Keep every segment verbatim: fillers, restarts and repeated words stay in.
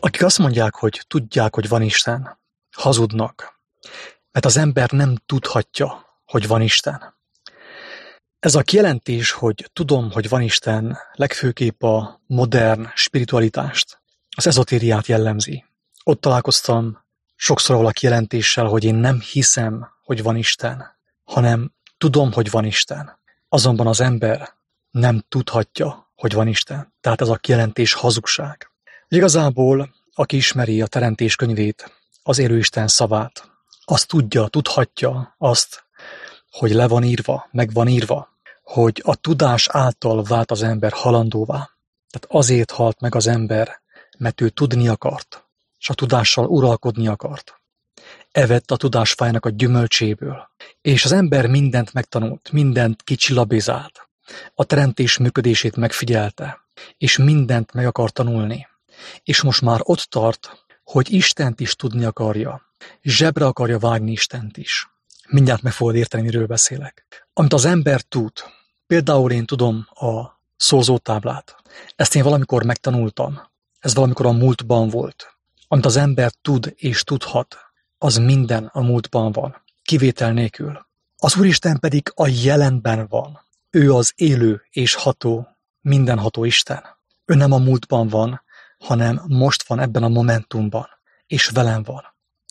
Akik azt mondják, hogy tudják, hogy van Isten, hazudnak, mert az ember nem tudhatja, hogy van Isten. Ez a kijelentés, hogy tudom, hogy van Isten, legfőképp a modern spiritualitást, az ezotériát jellemzi. Ott találkoztam sokszor ahol a kijelentéssel, hogy én nem hiszem, hogy van Isten, hanem tudom, hogy van Isten. Azonban az ember nem tudhatja, hogy van Isten. Tehát ez a kijelentés hazugság. Igazából, aki ismeri a Teremtés könyvét, az élő Isten szavát, az tudja, tudhatja azt, hogy le van írva, meg van írva, hogy a tudás által vált az ember halandóvá. Tehát azért halt meg az ember, mert ő tudni akart, és a tudással uralkodni akart. Evett a tudásfájának a gyümölcséből, és az ember mindent megtanult, mindent kicsillabizált. A teremtés működését megfigyelte, és mindent meg akar tanulni. És most már ott tart, hogy Istent is tudni akarja, zsebre akarja vágni Istent is. Mindjárt meg fogod érteni, miről beszélek. Amit az ember tud, például én tudom a szózótáblát, ezt én valamikor megtanultam, ez valamikor a múltban volt. Amit az ember tud és tudhat, az minden a múltban van, kivétel nélkül. Az Úristen pedig a jelenben van. Ő az élő és ható, mindenható Isten. Ő nem a múltban van, hanem most van ebben a momentumban, és velem van.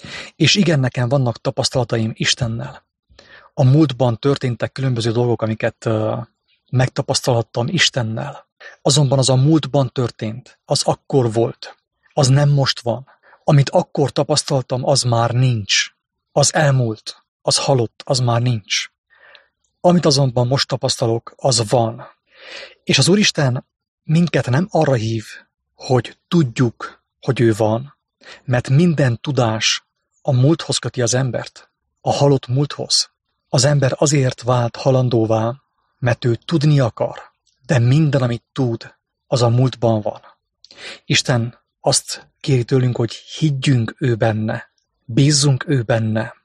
És igen, nekem vannak tapasztalataim Istennel. A múltban történtek különböző dolgok, amiket uh, megtapasztalhattam Istennel. Azonban az a múltban történt, az akkor volt, az nem most van. Amit akkor tapasztaltam, az már nincs. Az elmúlt, az halott, az már nincs. Amit azonban most tapasztalok, az van. És az Úristen minket nem arra hív, hogy tudjuk, hogy ő van, mert minden tudás a múlthoz köti az embert, a halott múlthoz. Az ember azért vált halandóvá, mert ő tudni akar, de minden, amit tud, az a múltban van. Isten azt kéri tőlünk, hogy higgyünk ő benne, bízzunk ő benne.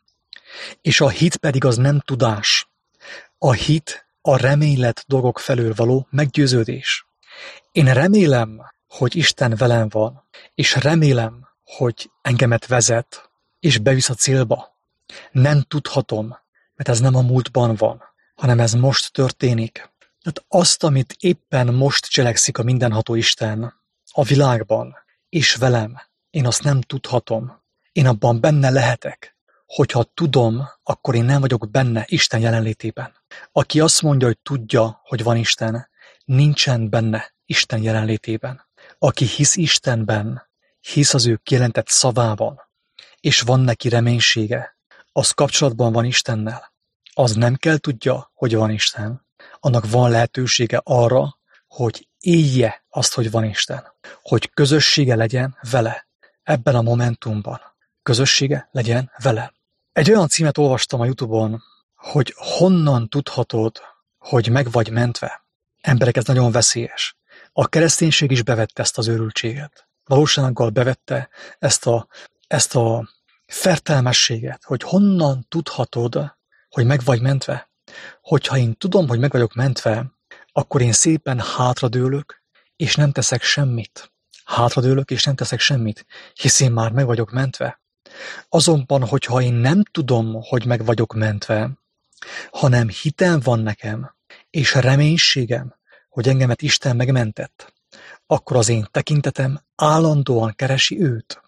És a hit pedig az nem tudás. A hit a reménylet dolgok felől való meggyőződés. Én remélem, hogy Isten velem van, és remélem, hogy engemet vezet, és bevisz a célba. Nem tudhatom, mert ez nem a múltban van, hanem ez most történik. Tehát azt, amit éppen most cselekszik a mindenható Isten a világban, és velem, én azt nem tudhatom. Én abban benne lehetek. Hogyha tudom, akkor én nem vagyok benne Isten jelenlétében. Aki azt mondja, hogy tudja, hogy van Isten, nincsen benne Isten jelenlétében. Aki hisz Istenben, hisz az ő kijelentett szavában, és van neki reménysége, az kapcsolatban van Istennel. Az nem kell tudja, hogy van Isten. Annak van lehetősége arra, hogy élje azt, hogy van Isten. Hogy közössége legyen vele ebben a momentumban. Közössége legyen vele. Egy olyan címet olvastam a YouTube-on, hogy honnan tudhatod, hogy meg vagy mentve. Emberek, ez nagyon veszélyes. A kereszténység is bevette ezt az őrültséget. Valósággal bevette ezt a, ezt a fertelmességet, hogy honnan tudhatod, hogy meg vagy mentve. Hogyha én tudom, hogy meg vagyok mentve, akkor én szépen hátradőlök, és nem teszek semmit. Hátradőlök, és nem teszek semmit, hisz én már meg vagyok mentve. Azonban, hogyha én nem tudom, hogy meg vagyok mentve, hanem hitem van nekem, és reménységem, hogy engemet Isten megmentett, akkor az én tekintetem állandóan keresi őt.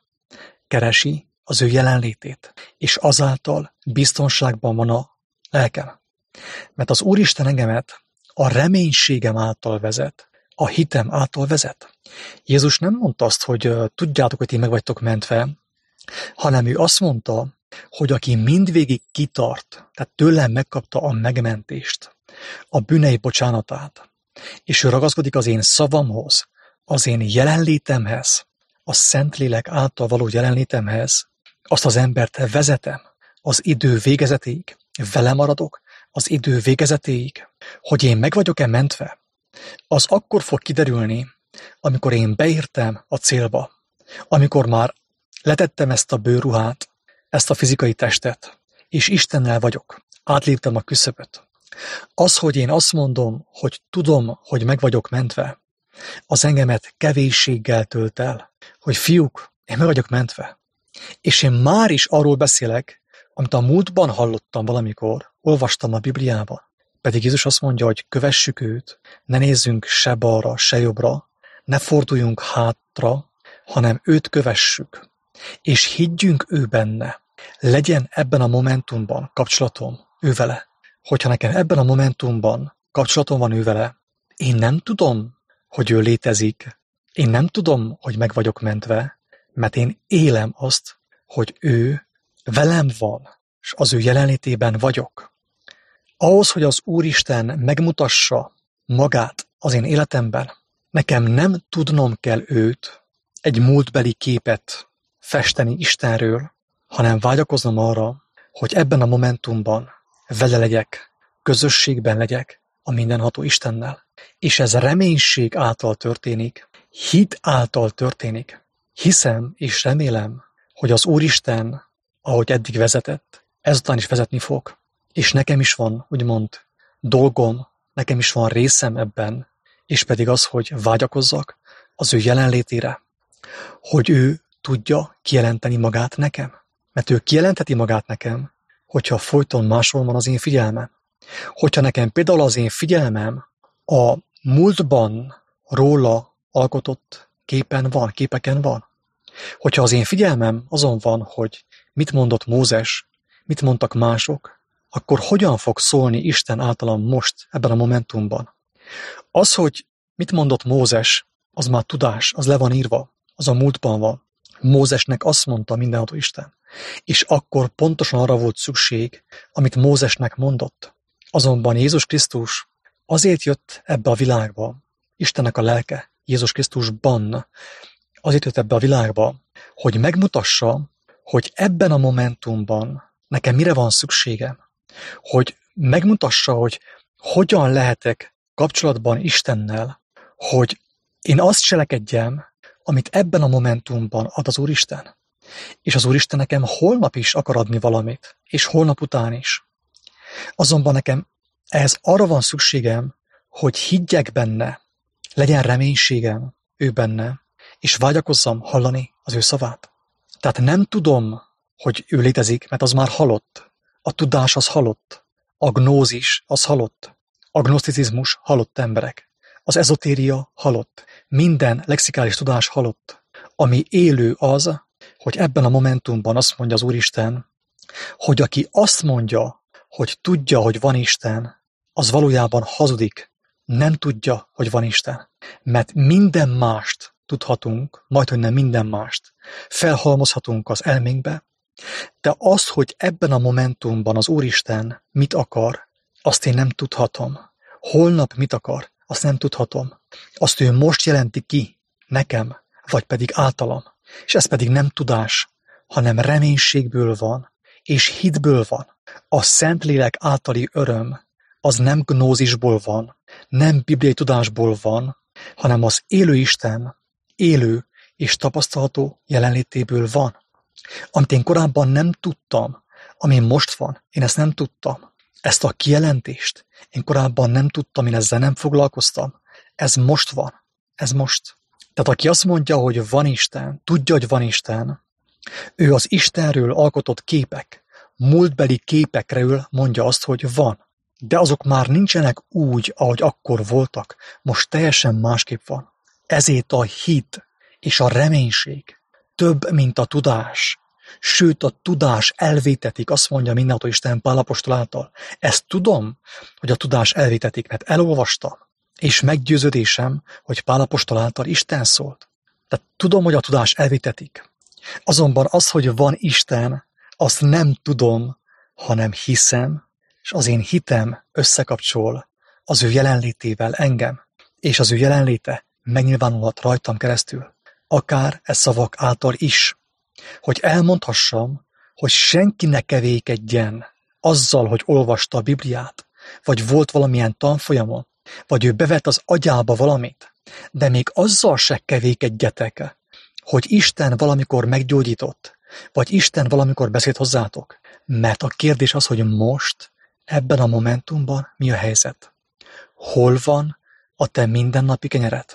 Keresi az ő jelenlétét, és azáltal biztonságban van a lelkem. Mert az Úristen engemet a reménységem által vezet, a hitem által vezet. Jézus nem mondta azt, hogy tudjátok, hogy ti meg vagytok mentve, hanem ő azt mondta, hogy aki mindvégig kitart, tehát tőlem megkapta a megmentést, a bűnei bocsánatát, és ő ragaszkodik az én szavamhoz, az én jelenlétemhez, a Szentlélek által való jelenlétemhez, azt az embert vezetem az idő végezetéig, vele maradok az idő végezetéig, hogy én meg vagyok-e mentve, az akkor fog kiderülni, amikor én beértem a célba, amikor már letettem ezt a bőrruhát, ezt a fizikai testet, és Istennel vagyok, átléptem a küszöböt. Az, hogy én azt mondom, hogy tudom, hogy meg vagyok mentve, az engemet kevésséggel tölt el, hogy fiúk, Én meg vagyok mentve. És én már is arról beszélek, amit a múltban hallottam valamikor, olvastam a Bibliában. Pedig Jézus azt mondja, hogy kövessük őt, ne nézzünk se balra, se jobbra, ne forduljunk hátra, hanem őt kövessük. És higgyünk ő benne. Legyen ebben a momentumban kapcsolatom ő vele. Hogyha nekem ebben a momentumban kapcsolatom van ő vele, én nem tudom, hogy ő létezik. Én nem tudom, hogy meg vagyok mentve, mert én élem azt, hogy ő velem van, és az ő jelenlétében vagyok. Ahhoz, hogy az Úristen megmutassa magát az én életemben, nekem nem tudnom kell őt, egy múltbeli képet festeni Istenről, hanem vágyakoznom arra, hogy ebben a momentumban vele legyek, közösségben legyek a mindenható Istennel. És ez reménység által történik, hit által történik. Hiszem és remélem, hogy az Úristen, ahogy eddig vezetett, ezután is vezetni fog. És nekem is van, úgymond, dolgom, nekem is van részem ebben, és pedig az, hogy vágyakozzak az ő jelenlétére, hogy ő tudja kijelenteni magát nekem. Mert ő kijelenteti magát nekem, hogyha folyton máshol van az én figyelmem. Hogyha nekem például az én figyelmem a múltban róla alkotott képen van, képeken van. Hogyha az én figyelmem azon van, hogy mit mondott Mózes, mit mondtak mások, akkor hogyan fog szólni Isten általam most, ebben a momentumban? Az, hogy mit mondott Mózes, az már tudás, az le van írva, az a múltban van. Mózesnek azt mondta mindenható Isten. És akkor pontosan arra volt szükség, amit Mózesnek mondott. Azonban Jézus Krisztus azért jött ebbe a világba, Istennek a lelke, Jézus Krisztusban, azért jött ebbe a világba, hogy megmutassa, hogy ebben a momentumban nekem mire van szükségem. Hogy megmutassa, hogy hogyan lehetek kapcsolatban Istennel, hogy én azt cselekedjem, amit ebben a momentumban ad az Úristen. És az Úristen nekem holnap is akar adni valamit, és holnap után is. Azonban nekem ehhez arra van szükségem, hogy higgyek benne, legyen reménységem ő benne, és vágyakozzam hallani az ő szavát. Tehát nem tudom, hogy ő létezik, mert az már halott. A tudás az halott. A gnózis az halott. A gnoszticizmus halott emberek. Az ezotéria halott. Minden lexikális tudás halott. Ami élő az, hogy ebben a momentumban azt mondja az Úristen, hogy aki azt mondja, hogy tudja, hogy van Isten, az valójában hazudik. Nem tudja, hogy van Isten. Mert minden mást tudhatunk, majdhogy nem minden mást, felhalmozhatunk az elménkbe, de az, hogy ebben a momentumban az Úristen mit akar, azt én nem tudhatom. Holnap mit akar, azt nem tudhatom. Azt ő most jelenti ki nekem, vagy pedig általam. És ez pedig nem tudás, hanem reménységből van, és hitből van. A Szentlélek általi öröm, az nem gnózisból van, nem bibliai tudásból van, hanem az élő Isten, élő és tapasztalható jelenlétéből van. Amit én korábban nem tudtam, ami most van, én ezt nem tudtam. Ezt a kijelentést én korábban nem tudtam, én ezzel nem foglalkoztam. Ez most van. Ez most. Tehát aki azt mondja, hogy van Isten, tudja, hogy van Isten, ő az Istenről alkotott képek, múltbeli képekről mondja azt, hogy van. De azok már nincsenek úgy, ahogy akkor voltak. Most teljesen másképp van. Ezért a hit és a reménység több, mint a tudás. Sőt, a tudás elvétetik, azt mondja mindenható Isten Pál apostol által. Ezt tudom, hogy a tudás elvétetik, mert elolvastam. És meggyőződésem, hogy Pál apostol által Isten szólt. Tehát tudom, hogy a tudás elvétetik. Azonban az, hogy van Isten, azt nem tudom, hanem hiszem, és az én hitem összekapcsol az ő jelenlétével engem, és az ő jelenléte megnyilvánulhat rajtam keresztül, akár e szavak által is, hogy elmondhassam, hogy senki ne kevékedjen azzal, hogy olvasta a Bibliát, vagy volt valamilyen tanfolyamon, vagy ő bevett az agyába valamit, de még azzal se kevékedjetek, hogy Isten valamikor meggyógyított, vagy Isten valamikor beszélt hozzátok, mert a kérdés az, hogy most, ebben a momentumban mi a helyzet? Hol van a te mindennapi kenyered?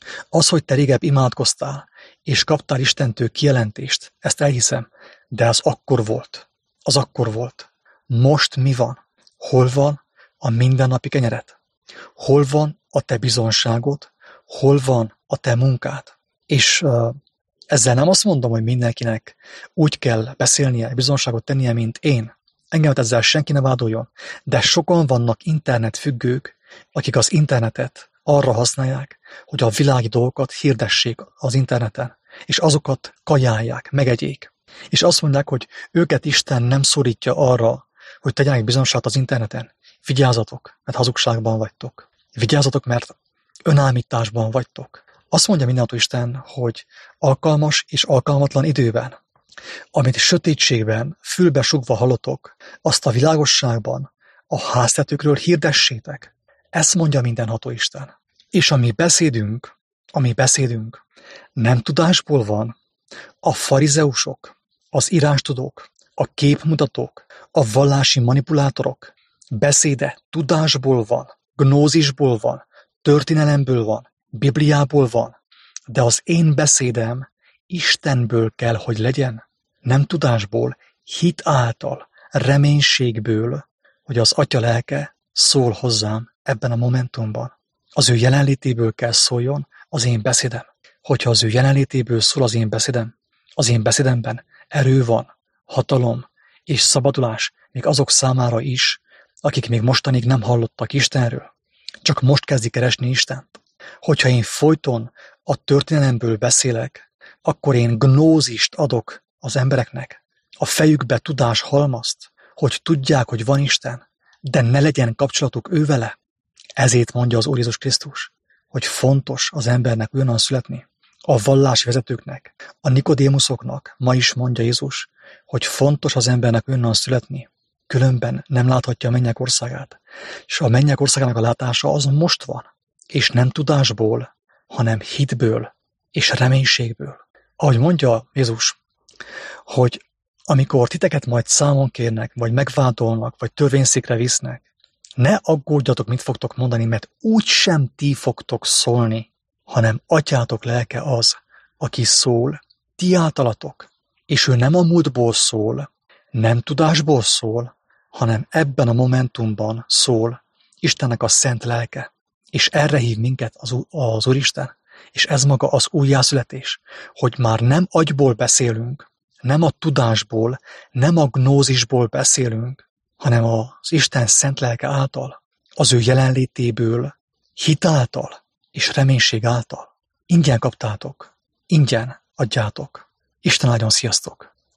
Az, hogy te régebb imádkoztál, és kaptál Istentől kijelentést, ezt elhiszem, de az akkor volt. Az akkor volt. Most mi van? Hol van a mindennapi kenyeret? Hol van a te bizonságod? Hol van a te munkád? És uh, ezzel nem azt mondom, hogy mindenkinek úgy kell beszélnie, bizonságot tennie, mint én. Engemet ezzel senki ne vádoljon, de sokan vannak internetfüggők, akik az internetet arra használják, hogy a világi dolgokat hirdessék az interneten, és azokat kajálják, megegyék. És azt mondják, hogy őket Isten nem szorítja arra, hogy tegyenek bizonságot az interneten. Vigyázzatok, mert hazugságban vagytok. Vigyázzatok, mert önállításban vagytok. Azt mondja mindenható Isten, hogy alkalmas és alkalmatlan időben, amit sötétségben, fülbe sugva hallotok, azt a világosságban, a háztetőkről hirdessétek. Ezt mondja mindenható Isten. És a mi beszédünk, a mi beszédünk nem tudásból van, a farizeusok, az írástudók, a képmutatók, a vallási manipulátorok beszéde tudásból van, gnózisból van, történelemből van, Bibliából van, de az én beszédem Istenből kell, hogy legyen, nem tudásból, hit által, reménységből, hogy az Atya lelke szól hozzám ebben a momentumban. Az ő jelenlétéből kell szóljon az én beszédem. Hogyha az ő jelenlétéből szól az én beszédem, az én beszédemben erő van, hatalom és szabadulás még azok számára is, akik még mostanig nem hallottak Istenről, csak most kezdik keresni Istent. Hogyha én folyton a történelemből beszélek, akkor én gnózist adok az embereknek, a fejükbe tudás halmazt, hogy tudják, hogy van Isten, de ne legyen kapcsolatuk ővele. Ezért mondja az Úr Jézus Krisztus, hogy fontos az embernek olyanan születni, a vallási vezetőknek, a Nikodémuszoknak, ma is mondja Jézus, hogy fontos az embernek olyanan születni, különben nem láthatja a mennyek országát. És a mennyek országának a látása az most van, és nem tudásból, hanem hitből és reménységből. Ahogy mondja Jézus, hogy amikor titeket majd számon kérnek, vagy megvádolnak, vagy törvényszékre visznek, ne aggódjatok, mit fogtok mondani, mert úgysem ti fogtok szólni, hanem Atyátok lelke az, aki szól, ti általatok. És ő nem a múltból szól, nem tudásból szól, hanem ebben a momentumban szól Istennek a szent lelke. És erre hív minket az, az Úristen. És ez maga az újjászületés, hogy már nem agyból beszélünk, nem a tudásból, nem a gnózisból beszélünk, hanem az Isten szent lelke által, az ő jelenlétéből, hit által és reménység által. Ingyen kaptátok, ingyen adjátok. Isten áldjon, sziasztok!